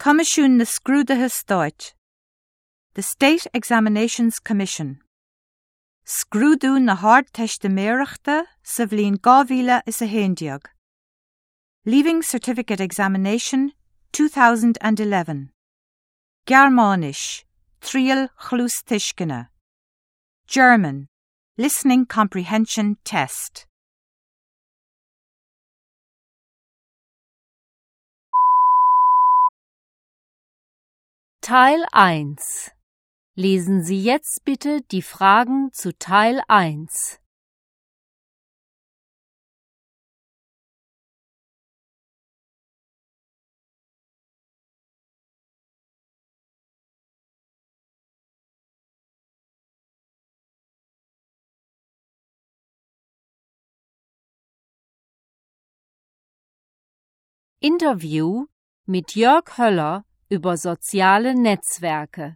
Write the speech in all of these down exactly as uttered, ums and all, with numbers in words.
Comisiún na Scrúdatha Stáit. The State Examinations Commission. Scrúdú na hardteisteamíoireachta sa bhliain two thousand is a héindiag. Leaving Certificate Examination two thousand eleven. Gearmánis, Tríal Chlús Tuiscine. German, Listening Comprehension Test. Teil eins. Lesen Sie jetzt bitte die Fragen zu Teil eins. Interview mit Jörg Höller über soziale Netzwerke.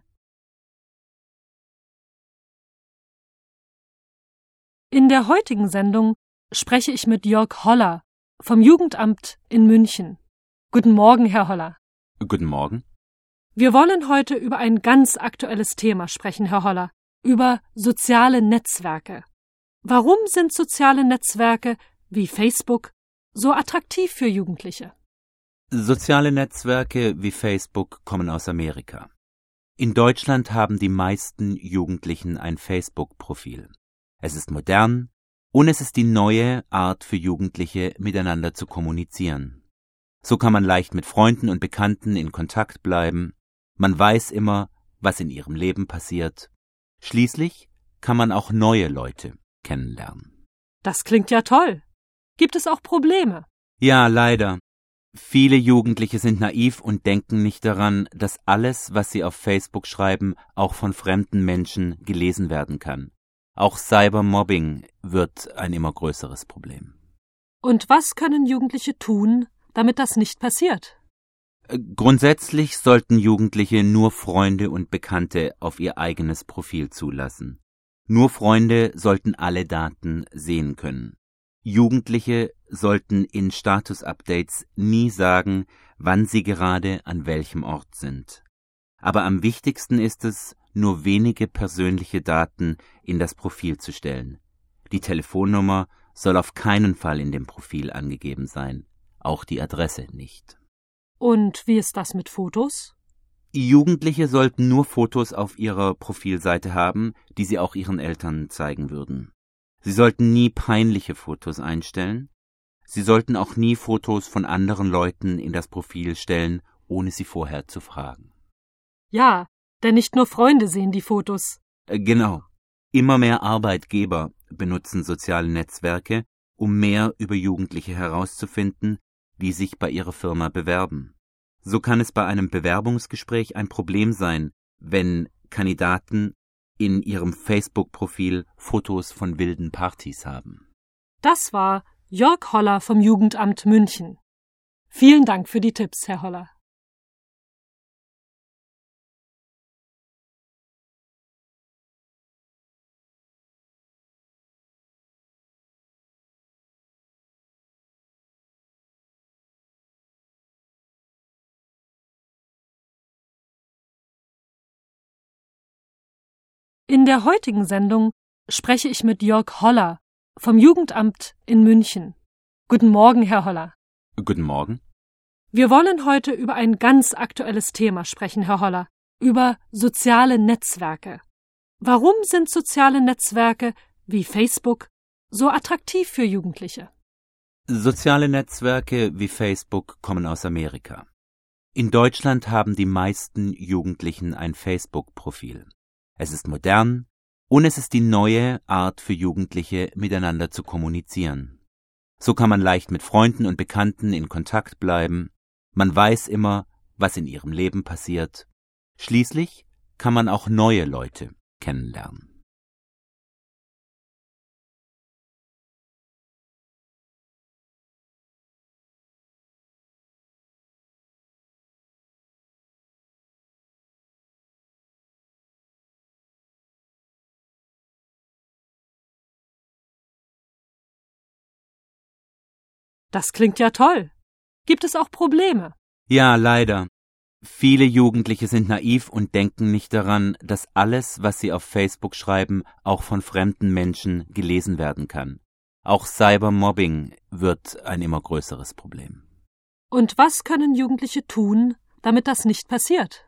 In der heutigen Sendung spreche ich mit Jörg Holler vom Jugendamt in München. Guten Morgen, Herr Holler. Guten Morgen. Wir wollen heute über ein ganz aktuelles Thema sprechen, Herr Holler, über soziale Netzwerke. Warum sind soziale Netzwerke wie Facebook so attraktiv für Jugendliche? Soziale Netzwerke wie Facebook kommen aus Amerika. In Deutschland haben die meisten Jugendlichen ein Facebook-Profil. Es ist modern und es ist die neue Art für Jugendliche, miteinander zu kommunizieren. So kann man leicht mit Freunden und Bekannten in Kontakt bleiben. Man weiß immer, was in ihrem Leben passiert. Schließlich kann man auch neue Leute kennenlernen. Das klingt ja toll. Gibt es auch Probleme? Ja, leider. Viele Jugendliche sind naiv und denken nicht daran, dass alles, was sie auf Facebook schreiben, auch von fremden Menschen gelesen werden kann. Auch Cybermobbing wird ein immer größeres Problem. Und was können Jugendliche tun, damit das nicht passiert? Grundsätzlich sollten Jugendliche nur Freunde und Bekannte auf ihr eigenes Profil zulassen. Nur Freunde sollten alle Daten sehen können. Jugendliche sollten in Status-Updates nie sagen, wann sie gerade an welchem Ort sind. Aber am wichtigsten ist es, nur wenige persönliche Daten in das Profil zu stellen. Die Telefonnummer soll auf keinen Fall in dem Profil angegeben sein, auch die Adresse nicht. Und wie ist das mit Fotos? Jugendliche sollten nur Fotos auf ihrer Profilseite haben, die sie auch ihren Eltern zeigen würden. Sie sollten nie peinliche Fotos einstellen. Sie sollten auch nie Fotos von anderen Leuten in das Profil stellen, ohne sie vorher zu fragen. Ja, denn nicht nur Freunde sehen die Fotos. Genau. Immer mehr Arbeitgeber benutzen soziale Netzwerke, um mehr über Jugendliche herauszufinden, die sich bei ihrer Firma bewerben. So kann es bei einem Bewerbungsgespräch ein Problem sein, wenn Kandidaten in ihrem Facebook-Profil Fotos von wilden Partys haben. Das war Jörg Holler vom Jugendamt München. Vielen Dank für die Tipps, Herr Holler. In der heutigen Sendung spreche ich mit Jörg Holler vom Jugendamt in München. Guten Morgen, Herr Holler. Guten Morgen. Wir wollen heute über ein ganz aktuelles Thema sprechen, Herr Holler, über soziale Netzwerke. Warum sind soziale Netzwerke wie Facebook so attraktiv für Jugendliche? Soziale Netzwerke wie Facebook kommen aus Amerika. In Deutschland haben die meisten Jugendlichen ein Facebook-Profil. Es ist modern und es ist die neue Art für Jugendliche, miteinander zu kommunizieren. So kann man leicht mit Freunden und Bekannten in Kontakt bleiben. Man weiß immer, was in ihrem Leben passiert. Schließlich kann man auch neue Leute kennenlernen. Das klingt ja toll. Gibt es auch Probleme? Ja, leider. Viele Jugendliche sind naiv und denken nicht daran, dass alles, was sie auf Facebook schreiben, auch von fremden Menschen gelesen werden kann. Auch Cybermobbing wird ein immer größeres Problem. Und was können Jugendliche tun, damit das nicht passiert?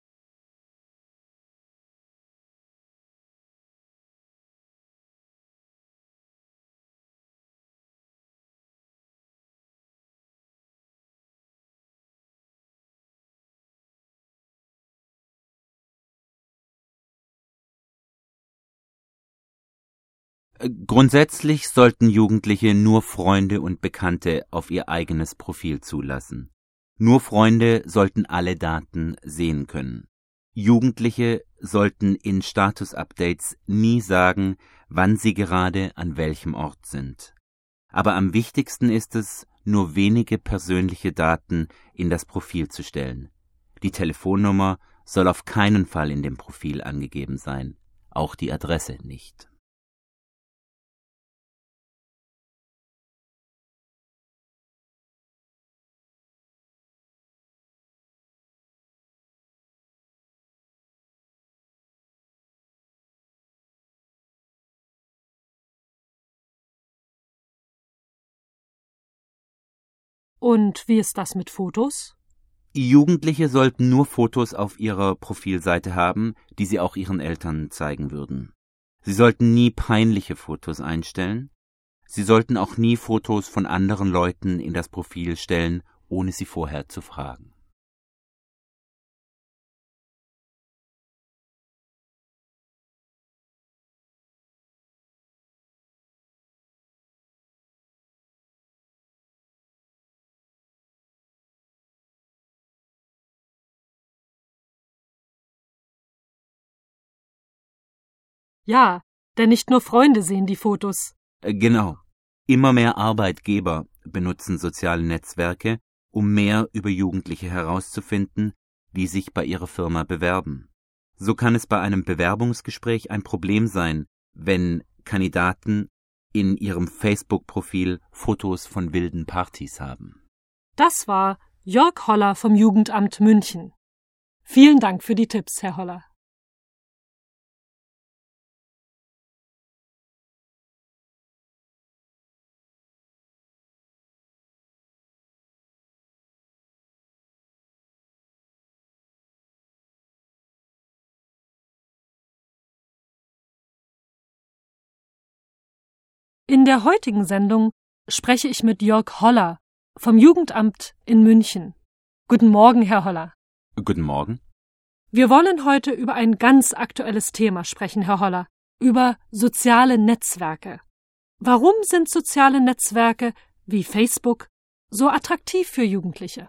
Grundsätzlich sollten Jugendliche nur Freunde und Bekannte auf ihr eigenes Profil zulassen. Nur Freunde sollten alle Daten sehen können. Jugendliche sollten in Status-Updates nie sagen, wann sie gerade an welchem Ort sind. Aber am wichtigsten ist es, nur wenige persönliche Daten in das Profil zu stellen. Die Telefonnummer soll auf keinen Fall in dem Profil angegeben sein, auch die Adresse nicht. Und wie ist das mit Fotos? Jugendliche sollten nur Fotos auf ihrer Profilseite haben, die sie auch ihren Eltern zeigen würden. Sie sollten nie peinliche Fotos einstellen. Sie sollten auch nie Fotos von anderen Leuten in das Profil stellen, ohne sie vorher zu fragen. Ja, denn nicht nur Freunde sehen die Fotos. Genau. Immer mehr Arbeitgeber benutzen soziale Netzwerke, um mehr über Jugendliche herauszufinden, die sich bei ihrer Firma bewerben. So kann es bei einem Bewerbungsgespräch ein Problem sein, wenn Kandidaten in ihrem Facebook-Profil Fotos von wilden Partys haben. Das war Jörg Holler vom Jugendamt München. Vielen Dank für die Tipps, Herr Holler. In der heutigen Sendung spreche ich mit Jörg Holler vom Jugendamt in München. Guten Morgen, Herr Holler. Guten Morgen. Wir wollen heute über ein ganz aktuelles Thema sprechen, Herr Holler, über soziale Netzwerke. Warum sind soziale Netzwerke wie Facebook so attraktiv für Jugendliche?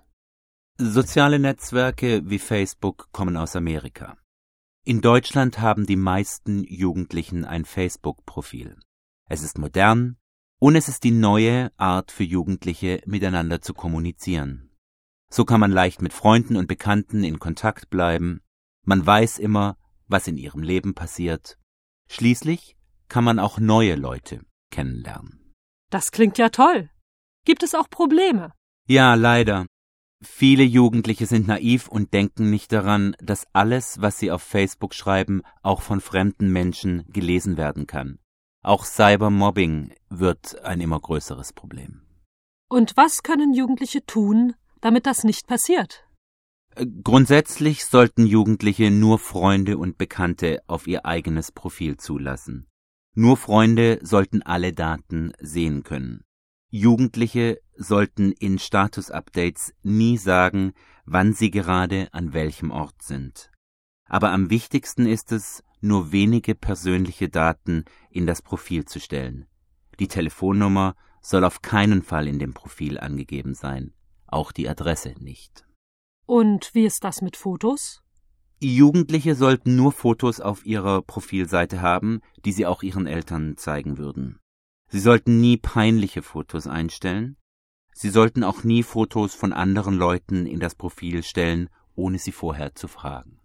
Soziale Netzwerke wie Facebook kommen aus Amerika. In Deutschland haben die meisten Jugendlichen ein Facebook-Profil. Es ist modern und es ist die neue Art für Jugendliche, miteinander zu kommunizieren. So kann man leicht mit Freunden und Bekannten in Kontakt bleiben. Man weiß immer, was in ihrem Leben passiert. Schließlich kann man auch neue Leute kennenlernen. Das klingt ja toll. Gibt es auch Probleme? Ja, leider. Viele Jugendliche sind naiv und denken nicht daran, dass alles, was sie auf Facebook schreiben, auch von fremden Menschen gelesen werden kann. Auch Cybermobbing wird ein immer größeres Problem. Und was können Jugendliche tun, damit das nicht passiert? Grundsätzlich sollten Jugendliche nur Freunde und Bekannte auf ihr eigenes Profil zulassen. Nur Freunde sollten alle Daten sehen können. Jugendliche sollten in Status-Updates nie sagen, wann sie gerade an welchem Ort sind. Aber am wichtigsten ist es, nur wenige persönliche Daten in das Profil zu stellen. Die Telefonnummer soll auf keinen Fall in dem Profil angegeben sein, auch die Adresse nicht. Und wie ist das mit Fotos? Jugendliche sollten nur Fotos auf ihrer Profilseite haben, die sie auch ihren Eltern zeigen würden. Sie sollten nie peinliche Fotos einstellen. Sie sollten auch nie Fotos von anderen Leuten in das Profil stellen, ohne sie vorher zu fragen.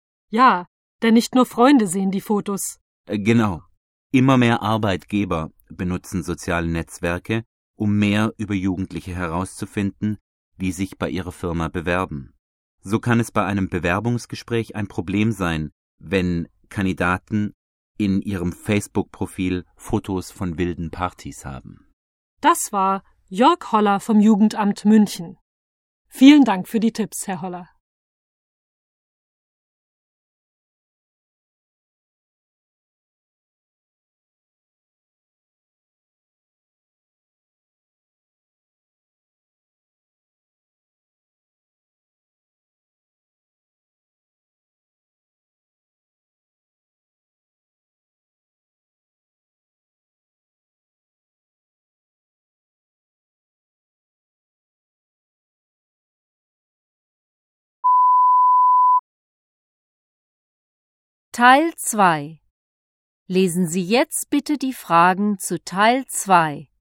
Ja, denn nicht nur Freunde sehen die Fotos. Genau. Immer mehr Arbeitgeber benutzen soziale Netzwerke, um mehr über Jugendliche herauszufinden, die sich bei ihrer Firma bewerben. So kann es bei einem Bewerbungsgespräch ein Problem sein, wenn Kandidaten in ihrem Facebook-Profil Fotos von wilden Partys haben. Das war Jörg Holler vom Jugendamt München. Vielen Dank für die Tipps, Herr Holler. Teil zwei. Lesen Sie jetzt bitte die Fragen zu Teil zwei.